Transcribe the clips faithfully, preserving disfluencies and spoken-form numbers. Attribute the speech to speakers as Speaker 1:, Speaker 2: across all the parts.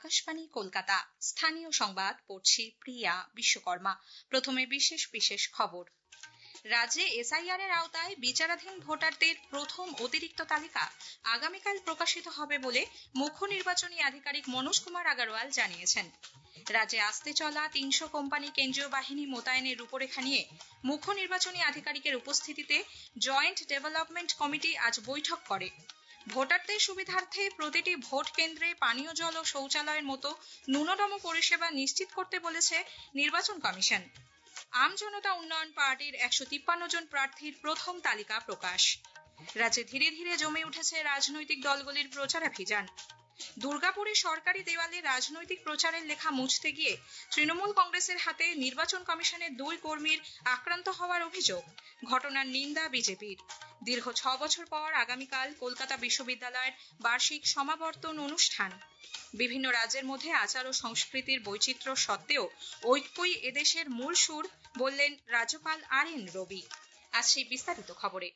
Speaker 1: আকাশবাণী কলকাতা। স্থানীয় সংবাদ পড়ছি প্রিয়া বিশ্বকর্মা। প্রথমে বিশেষ বিশেষ খবর। রাজ্যে এসআইআর এর আওতায় বিচারাধীন ভোটারদের প্রথম অতিরিক্ত তালিকা আগামীকাল প্রকাশিত হবে বলে মুখ্য নির্বাচনী আধিকারিক মনোজ কুমার আগরওয়াল জানিয়েছেন। রাজ্যে আসতে চলা তিনশো কোম্পানি কেন্দ্রীয় বাহিনী মোতায়েনের রূপরেখা নিয়ে মুখ্য নির্বাচনী আধিকারিকের উপস্থিতিতে জয়েন্ট ডেভেলপমেন্ট কমিটি আজ বৈঠক করে। ভোটারদের সুবিধার্থে প্রতিটি ভোট কেন্দ্রে পানীয় জল ও শৌচালয়ের মতো ন্যূনতম পরিষেবা নিশ্চিত করতে বলেছে নির্বাচন কমিশন। আম জনতা উন্নয়ন পার্টির একশো তিপ্পান্ন জন প্রার্থীর প্রথম তালিকা প্রকাশ। রাজ্যে ধীরে ধীরে জমে উঠেছে রাজনৈতিক দলগুলির প্রচারাভিযান। দুর্গাপুরে সরকারি দেওয়ালে রাজনৈতিক প্রচারের লেখা মুছতে গিয়ে তৃণমূল কংগ্রেসের হাতে নির্বাচন কমিশনের দুই কর্মীর আক্রান্ত হওয়ার অভিযোগ। ঘটনার নিন্দা বিজেপির। দীর্ঘ ছ বছর পর আগামীকাল কলকাতা বিশ্ববিদ্যালয়ের বার্ষিক সমাবর্তন অনুষ্ঠান। বিভিন্ন রাজ্যের মধ্যে আচার ও সংস্কৃতির বৈচিত্র্য সত্ত্বেও ঐক্যই এদেশের মূল সুর, বললেন রাজ্যপাল আর এন রবি। আজ সেই বিস্তারিত খবরে।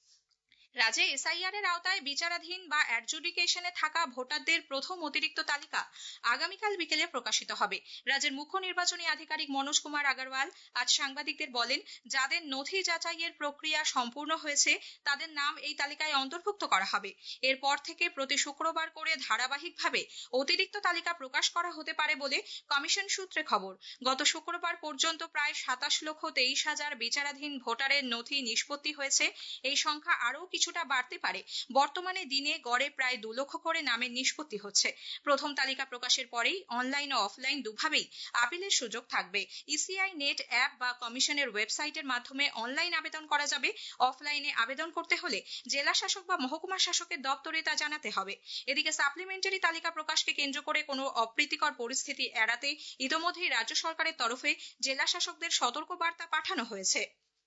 Speaker 1: রাজ্যে এসআইআর এর আওতায় বিচারাধীন বা অ্যাডজুডিকেশনে থাকা ভোটারদের প্রথম অতিরিক্ত তালিকা আগামীকাল বিকেলে প্রকাশিত হবে। রাজ্যের মুখ্য নির্বাচনী আধিকারিক মনোজ কুমার আগরওয়াল আজ সাংবাদিকদের বলেন, যাদের নথি যাচাইয়ের প্রক্রিয়া সম্পূর্ণ হয়েছে তাদের নাম এই তালিকায় অন্তর্ভুক্ত করা হবে। এরপর থেকে প্রতি শুক্রবার করে ধারাবাহিকভাবে অতিরিক্ত তালিকা প্রকাশ করা হতে পারে বলে কমিশন সূত্রে খবর। গত শুক্রবার পর্যন্ত প্রায় সাতাশ লক্ষ তেইশ হাজার বিচারাধীন ভোটারের নথি নিষ্পত্তি হয়েছে। এই সংখ্যা আরও কিছুটা বাড়তে পারে। বর্তমানে দিনে গড়ে প্রায় দু লক্ষ করে নামের নিষ্পত্তি হচ্ছে। প্রথম তালিকা প্রকাশের পরেই অনলাইন ও অফলাইন দুভাবেই আপিলের সুযোগ থাকবে। ইসিআই নেট অ্যাপ বা কমিশনের ওয়েবসাইটের মাধ্যমে অনলাইন আবেদন করা যাবে। অফলাইনে আবেদন করতে হলে জেলা শাসক বা মহকুমা শাসকের দপ্তরে তা জানাতে হবে। এদিকে সাপ্লিমেন্টারি তালিকা প্রকাশকে কেন্দ্র করে কোনো অপ্রীতিকর পরিস্থিতি এড়াতে ইতোমধ্যেই রাজ্য সরকারের তরফে জেলা শাসকদের সতর্ক বার্তা পাঠানো হয়েছে।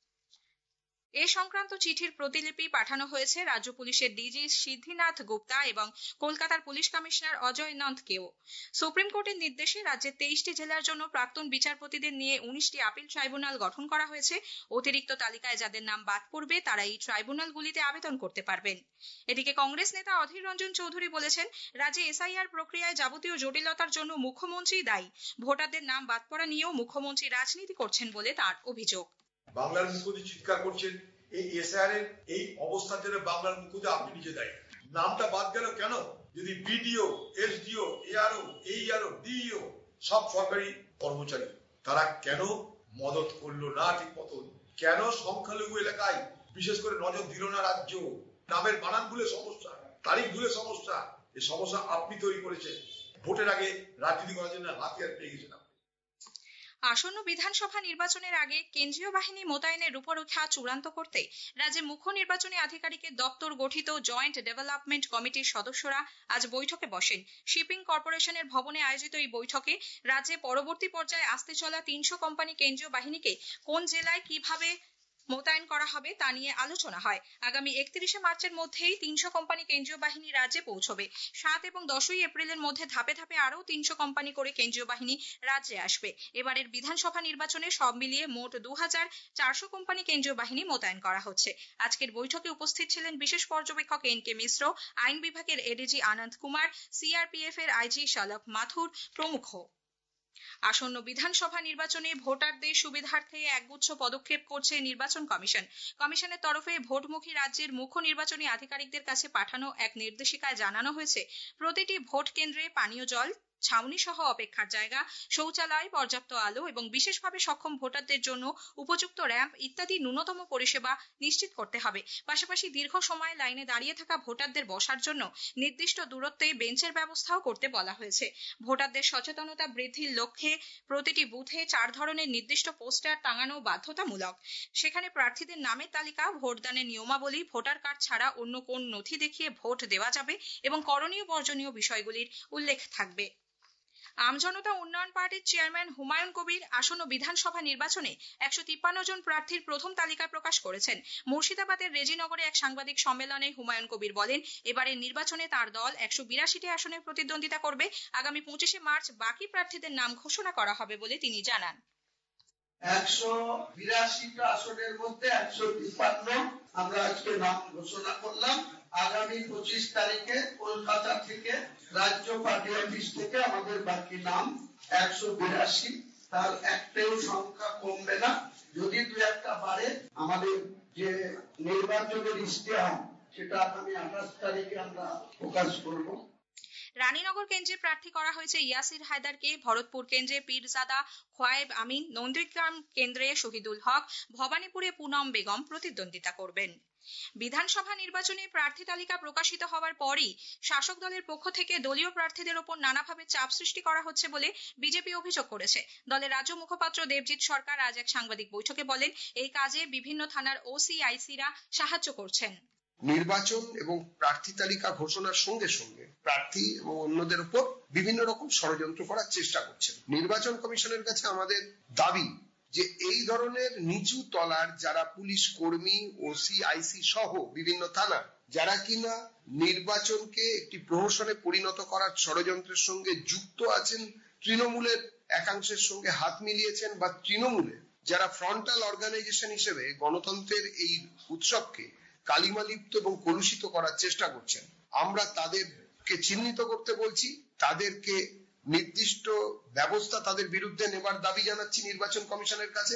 Speaker 1: এ সংক্রান্ত চিঠির প্রতিলিপি পাঠানো হয়েছে রাজ্য পুলিশের ডিজি সিদ্ধিনাথ গুপ্তা এবং কলকাতার পুলিশ কমিশনার অজয় নন্দকেও। সুপ্রিম কোর্টের নির্দেশে রাজ্যের তেইশটি জেলার জন্য প্রাক্তন বিচারপতিদের নিয়ে উনিশটি আপিল ট্রাইব্যুনাল গঠন করা হয়েছে। অতিরিক্ত তালিকায় যাদের নাম বাদ পড়বে তারা এই ট্রাইব্যুনালগুলিতে আবেদন করতে পারবেন। এদিকে কংগ্রেস নেতা অধীর রঞ্জন চৌধুরী বলেছেন, রাজ্যে এসআইআর প্রক্রিয়ায় যাবতীয় জটিলতার জন্য মুখ্যমন্ত্রী দায়ী। ভোটারদের নাম বাদ পড়া নিয়েও মুখ্যমন্ত্রী রাজনীতি করছেন বলে তার অভিযোগ।
Speaker 2: বাংলার মুখ্যমন্ত্রী চিৎকার করছেন এই এসআইআর এর এই অবস্থার জন্য বাংলার মুখ্যমন্ত্রী আপনি নিজে দায়ী। নামটা বাদ গেল কেন? যদি BDO, SDO, ARO, AERO, DEO সব সরকারি কর্মচারী, তারা কেন মদত করলো না ঠিক মতন? কেন সংখ্যালঘু এলাকায় বিশেষ করে নজর দিল না রাজ্য? নামের বানান ভুলে সমস্যা, তারিখ ভুলে সমস্যা। এই সমস্যা আপনি তৈরি করেছেন। ভোটের আগে রাজনীতি করার জন্য হাতিয়ার পেয়ে গেছেন।
Speaker 1: আসন্ন বিধানসভা নির্বাচনের আগে কেন্দ্রীয় বাহিনী মোতায়েনের রূপরেখা চূড়ান্ত করতে রাজ্যের মুখ্য নির্বাচনী আধিকারিকের দপ্তর গঠিত জয়েন্ট ডেভেলপমেন্ট কমিটির সদস্যরা আজ বৈঠকে বসেন। শিপিং কর্পোরেশনের ভবনে আয়োজিত এই বৈঠকে রাজ্যে পরবর্তী পর্যায়ে আসতে চলা তিনশো কোম্পানি কেন্দ্রীয় বাহিনীকে কোন জেলায় কিভাবে মোতায়েন করা হবে তা নিয়ে আলোচনা হয়। আগামী একত্রিশে মার্চের মধ্যেই তিনশো কোম্পানি কেন্দ্রীয় বাহিনী রাজ্যে পৌঁছবে। সাত এবং দশই এপ্রিলের মধ্যে ধাপে ধাপে আরও তিনশো কোম্পানি করে কেন্দ্রীয় বাহিনী রাজ্যে আসবে। এবারের বিধানসভা নির্বাচনে সব মিলিয়ে মোট দু হাজার চারশো কোম্পানি কেন্দ্রীয় বাহিনী মোতায়েন করা হচ্ছে। আজকের বৈঠকে উপস্থিত ছিলেন বিশেষ পর্যবেক্ষক এন কে মিশ্র, আইন বিভাগের এডিজি আনন্দ কুমার, সিআরপিএফ এর আইজি শালক মাথুর প্রমুখ। আসন্ন বিধানসভা নির্বাচনে ভোটারদের সুবিধার্থে একগুচ্ছ পদক্ষেপ করছে নির্বাচন কমিশন। কমিশনের তরফে ভোটমুখী রাজ্যের মুখ্য নির্বাচনী আধিকারিকদের কাছে পাঠানো এক নির্দেশিকায় জানানো হয়েছে, প্রতিটি ভোট কেন্দ্রে পানীয় জল, ছাউনি সহ অপেক্ষার জায়গা, শৌচালয়, পর্যাপ্ত আলো এবং বিশেষভাবে সক্ষম ভোটারদের জন্য উপযুক্ত র্যাম্প ইত্যাদি ন্যূনতম পরিষেবা নিশ্চিত করতে হবে। পাশাপাশি দীর্ঘ সময় লাইনে দাঁড়িয়ে থাকা ভোটারদের বসার জন্য নির্দিষ্ট দূরত্বে বেঞ্চের ব্যবস্থাও করতে বলা হয়েছে। ভোটারদের সচেতনতা বৃদ্ধির লক্ষ্যে প্রতিটি বুথে চার ধরনের নির্দিষ্ট পোস্টার টাঙানো বাধ্যতামূলক। সেখানে প্রার্থীদের নামের তালিকা, ভোটদানের নিয়মাবলী, ভোটার কার্ড ছাড়া অন্য কোন নথি দেখিয়ে ভোট দেওয়া যাবে এবং করণীয় বর্জনীয় বিষয়গুলির উল্লেখ থাকবে। আমজনতা উন্নয়ন পার্টির চেয়ারম্যান হুমায়ুন কবির আসন্ন বিধানসভা নির্বাচনে একশো তিপ্পান্ন জন প্রার্থীর প্রথম তালিকা প্রকাশ করেছেন। মুর্শিদাবাদের রেজিনগরে এক সাংবাদিক সম্মেলনে হুমায়ুন কবির বলেন, এবারের নির্বাচনে তার দল একশো বিরাশিটি আসনে প্রতিদ্বন্দ্বিতা করবে। আগামী পঁচিশে মার্চ বাকি প্রার্থীদের নাম ঘোষণা করা হবে বলে তিনি জানান।
Speaker 3: একশো বিরাশিটা আসনের মধ্যে একশো তিপ্পান্ন আমরা আজকে নাম ঘোষণা করলাম। আগামী পঁচিশ তারিখে কলকাতা থেকে রাজ্য পার্টি অফিস থেকে আমাদের বাকি নাম একশো বিরাশি, তার একটাও সংখ্যা কমবে না। যদি দু একটা বাড়ে, আমাদের যে নির্বাচনের ইশতেহার সেটা আগামী আঠাশ তারিখে আমরা প্রকাশ করব।
Speaker 1: রানীনগর কেন্দ্রে প্রার্থী করা হয়েছে ইয়াসির হায়দারকে, ভরতপুর কেন্দ্রে পীরজাদা খোয়াইব আমিন, নন্দীগ্রাম কেন্দ্রে শহীদুল হক, ভবানীপুরে পুনম বেগম প্রতিদ্বন্দ্বিতা করবেন। বিধানসভা নির্বাচনে প্রার্থী তালিকা প্রকাশিত হওয়ার পরই শাসক দলের পক্ষ থেকে দলীয় প্রার্থীদের ওপর নানাভাবে চাপ সৃষ্টি করা হচ্ছে বলে বিজেপি অভিযোগ করেছে। দলের রাজ্য মুখপাত্র দেবজিৎ সরকার আজ এক সাংবাদিক বৈঠকে বলেন, এই কাজে বিভিন্ন থানার ওসি আইসিরা সাহায্য করছেন।
Speaker 4: নির্বাচন এবং প্রার্থী তালিকা ঘোষণার সঙ্গে সঙ্গে প্রার্থী এবং অন্যদের উপর বিভিন্ন রকম ষড়যন্ত্র করার চেষ্টা করছেন। নির্বাচন কমিশনের কাছে আমাদের দাবি যে এই ধরনের নিচু তলার যারা পুলিশ কর্মী, ওসি, আইসি সহ বিভিন্ন থানা যারা কিনা নির্বাচনকে একটি প্রহসনে পরিণত করার ষড়যন্ত্রের সঙ্গে যুক্ত আছেন, তৃণমূলের একাংশের সঙ্গে হাত মিলিয়েছেন বা তৃণমূলে যারা ফ্রন্টাল অর্গানাইজেশন হিসেবে গণতন্ত্রের এই উৎসবকে কালিমালিপ্ত এবং কলুষিত করার চেষ্টা করছেন, আমরা তাদেরকে চিহ্নিত করতে বলছি, তাদেরকে নির্দিষ্ট ব্যবস্থা তাদের বিরুদ্ধে নেবার দাবি জানাচ্ছি নির্বাচন কমিশনের কাছে।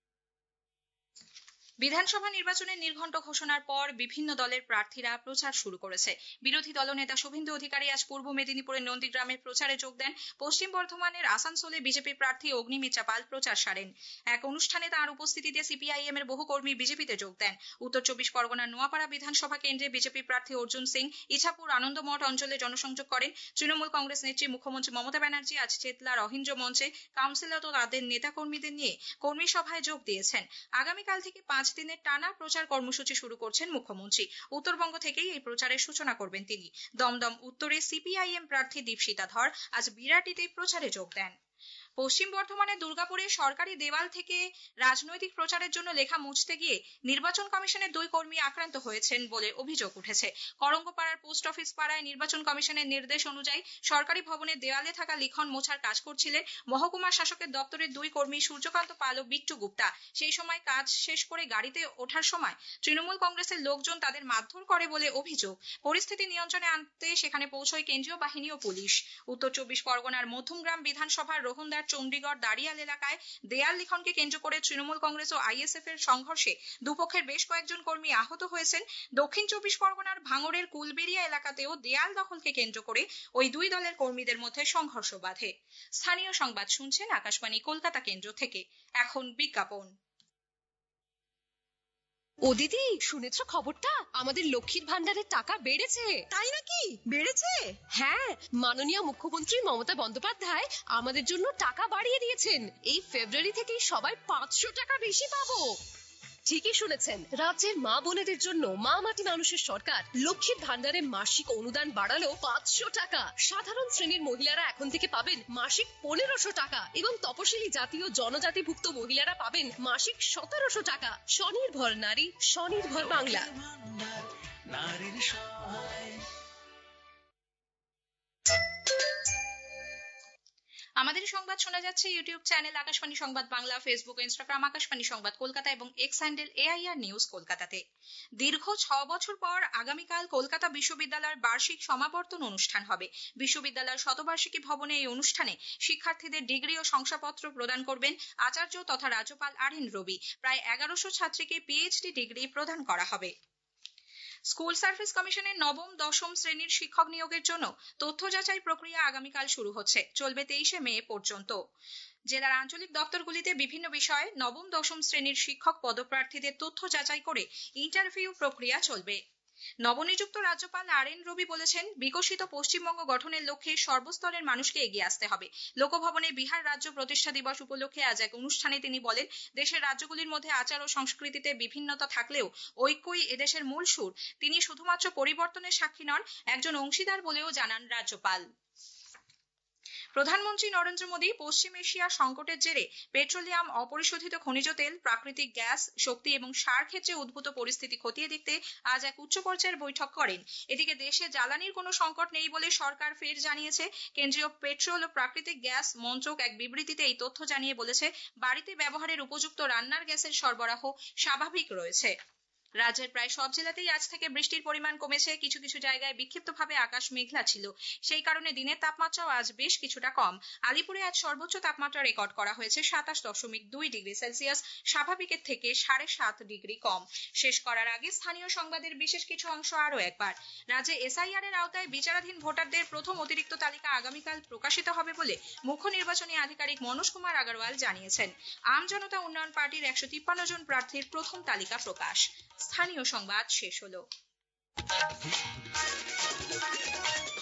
Speaker 1: বিধানসভা নির্বাচনের নির্ঘণ্ট ঘোষণার পর বিভিন্ন দলের প্রার্থীরা প্রচার শুরু করেছে। বিরোধী দলনেতা শুভেন্দু অধিকারী আজ পূর্ব মেদিনীপুরের নন্দীগ্রামের প্রচারে যোগ দেন। পশ্চিম বর্ধমানের আসানসোলে বিজেপি প্রার্থী অগ্নিমিত্রা পাল প্রচার সারেন। এক অনুষ্ঠানে তাঁর উপস্থিতিতে সিপিআইএম এর বহু কর্মী বিজেপিতে যোগ দেন। উত্তর চব্বিশ পরগনার নোয়াপাড়া বিধানসভা কেন্দ্রে বিজেপি প্রার্থী অর্জুন সিং ইছাপুর আনন্দমঠ অঞ্চলে জনসংযোগ করেন। তৃণমূল কংগ্রেস নেত্রী মুখ্যমন্ত্রী মমতা ব্যানার্জি আজ চেতলার অহিঞ্জ মঞ্চে কাউন্সিলর ও তাদের নেতাকর্মীদের নিয়ে কর্মী সভায় যোগ দিয়েছেন। আগামীকাল থেকে পাঁচ দিনের টানা প্রচার কর্মসূচি শুরু করছেন মুখ্যমন্ত্রী। উত্তরবঙ্গ থেকেই এই প্রচারের সূচনা করবেন তিনি। দমদম উত্তরে সিপিআইএম প্রার্থী দীপশিতা ধর আজ বিরাটিতে প্রচারে যোগ দেন। পশ্চিম বর্ধমানের দুর্গাপুরে সরকারি দেওয়াল থেকে রাজনৈতিক প্রচারের জন্য লেখা মুছতে গিয়ে নির্বাচন কমিশনের দুই কর্মী আক্রান্ত হয়েছেন বলে অভিযোগ উঠেছে। করঙ্গপাড়ার পোস্ট অফিস পাড়ায় নির্বাচন কমিশনের নির্দেশ অনুযায়ী সরকারি ভবনের দেওয়ালে থাকা লিখন মোছার কাজ করছিলেন মহকুমা শাসকের দপ্তরের দুই কর্মী সূর্যকান্ত পাল ও বিট্টু গুপ্তা। সেই সময় কাজ শেষ করে গাড়িতে ওঠার সময় তৃণমূল কংগ্রেসের লোকজন তাদের মারধর করে বলে অভিযোগ। পরিস্থিতি নিয়ন্ত্রণে আনতে সেখানে পৌঁছয় কেন্দ্রীয় বাহিনী ও পুলিশ। উত্তর চব্বিশ পরগনার মধ্যমগ্রাম বিধানসভার রোহনদার চণ্ডীগড় দাঁড়িয়াল এলাকায় দেয়াল লিখনকে কেন্দ্র করে তৃণমূল কংগ্রেস ও আইএসএফ এর সংঘর্ষে দুপক্ষের বেশ কয়েকজন কর্মী আহত হয়েছেন। দক্ষিণ চব্বিশ পরগনার ভাঙড়ের কুলবেড়িয়া এলাকাতেও দেয়াল দখলকে কেন্দ্র করে ওই দুই দলের কর্মীদের মধ্যে সংঘর্ষ বাধে। স্থানীয় সংবাদ শুনছেন আকাশবাণী কলকাতা কেন্দ্র থেকে। এখন বিজ্ঞাপন।
Speaker 5: ও দিদি, শুনেছো খবরটা? আমাদের লক্ষ্মীর ভান্ডারের টাকা বেড়েছে। তাই নাকি? বেড়েছে? হ্যাঁ, মাননীয় মুখ্যমন্ত্রী মমতা বন্দ্যোপাধ্যায় আমাদের জন্য টাকা বাড়িয়ে দিয়েছেন। এই ফেব্রুয়ারি থেকেই সবাই পাঁচশো টাকা বেশি পাবো। ঠিকই শুনেছেন, রাজ্যের মা বোনেদের জন্য মা মাটি মানুষের সরকার লক্ষ্মীর ভান্ডারে মাসিক অনুদান বাড়ালো পাঁচশো টাকা। সাধারণ শ্রেণীর মহিলারা এখন থেকে পাবেন মাসিক পনেরোশো টাকা এবং তপশিলি জাতি ও জনজাতিভুক্ত মহিলারা পাবেন মাসিক সতেরোশো টাকা। স্বনির্ভর নারী, স্বনির্ভর বাংলা।
Speaker 1: আমাদের সংবাদ শোনা যাচ্ছে YouTube channel Akashvani Sangbad Bangla, Facebook ও ইনস্টাগ্রাম আকাশবাণী সংবাদ কলকাতা এবং এক্স হ্যান্ডেল এআইআর নিউজ কলকাতাতে। দীর্ঘ ছ বছর পর আগামীকাল কলকাতা বিশ্ববিদ্যালয়ের বার্ষিক সমাবর্তন অনুষ্ঠান হবে। বিশ্ববিদ্যালয়ের শতবার্ষিকী ভবনে এই অনুষ্ঠানে শিক্ষার্থীদের ডিগ্রি ও শংসাপত্র প্রদান করবেন আচার্য তথা রাজ্যপাল আর এন রবি। প্রায় এগারোশো ছাত্রীকে পিএইচডি ডিগ্রি প্রদান করা হবে। স্কুল সার্ভিস কমিশনের নবম দশম শ্রেণীর শিক্ষক নিয়োগের জন্য তথ্য যাচাই প্রক্রিয়া আগামীকাল শুরু হচ্ছে, চলবে তেইশে মে পর্যন্ত। জেলার আঞ্চলিক দপ্তরগুলিতে বিভিন্ন বিষয়ে নবম দশম শ্রেণীর শিক্ষক পদপ্রার্থীদের তথ্য যাচাই করে ইন্টারভিউ প্রক্রিয়া চলবে। নবনিযুক্ত রাজ্যপাল আর এন রবি বলেছেন, বিকশিত পশ্চিমবঙ্গ গঠনের লক্ষ্যে সর্বস্তরের মানুষকে এগিয়ে আসতে হবে। লোকভবনে বিহার রাজ্য প্রতিষ্ঠা দিবস উপলক্ষে আজ এক অনুষ্ঠানে তিনি বলেন, দেশের রাজ্যগুলির মধ্যে আচার ও সংস্কৃতিতে বিভিন্নতা থাকলেও ঐক্যই এদেশের মূল সুর। তিনি শুধুমাত্র পরিবর্তনের সাক্ষী নন, একজন অংশীদার বলেও জানান রাজ্যপাল। প্রধানমন্ত্রী নরেন্দ্র মোদী পশ্চিম এশিয়া সংকটের জেরে পেট্রোলিয়াম, অপরিশোধিত খনিজ তেল, প্রাকৃতিক গ্যাস, শক্তি এবং সার ক্ষেত্রে উদ্ভূত পরিস্থিতি খতিয়ে দেখতে আজ এক উচ্চ পর্যায়ের বৈঠক করেন। এদিকে দেশে জ্বালানির কোনো সংকট নেই বলে সরকার ফের জানিয়েছে। কেন্দ্রীয় পেট্রোল ও প্রাকৃতিক গ্যাস মন্ত্রক এক বিবৃতিতে এই তথ্য জানিয়ে বলেছে, বাড়িতে ব্যবহারের উপযুক্ত রান্নার গ্যাসের সরবরাহ স্বাভাবিক রয়েছে। রাজ্যের প্রায় সব জেলাতেই আজ থেকে বৃষ্টির পরিমাণ কমেছে। কিছু কিছু জায়গায় বিক্ষিপ্তভাবে আকাশ মেঘলা ছিল, সেই কারণে দিনের তাপমাত্রাও আজ বেশ কিছুটা কম। আলিপুরে আজ সর্বোচ্চ তাপমাত্রা রেকর্ড করা হয়েছে সাতাশ দশমিক দুই ডিগ্রি সেলসিয়াস, স্বাভাবিকের থেকে সাড়ে সাত ডিগ্রি কম। শেষ করার আগে স্থানীয় সংবাদের বিশেষ কিছু অংশ আরও একবার। রাজ্যে এসআইআর এর আওতায় বিচারাধীন ভোটারদের প্রথম অতিরিক্ত তালিকা আগামীকাল প্রকাশিত হবে বলে মুখ্য নির্বাচনী আধিকারিক মনোজ কুমার আগরওয়াল জানিয়েছেন। আম জনতা উন্নয়ন পার্টির একশো তিপ্পান্ন জন প্রার্থীর প্রথম তালিকা প্রকাশ। স্থানীয় সংবাদ শেষ হলো।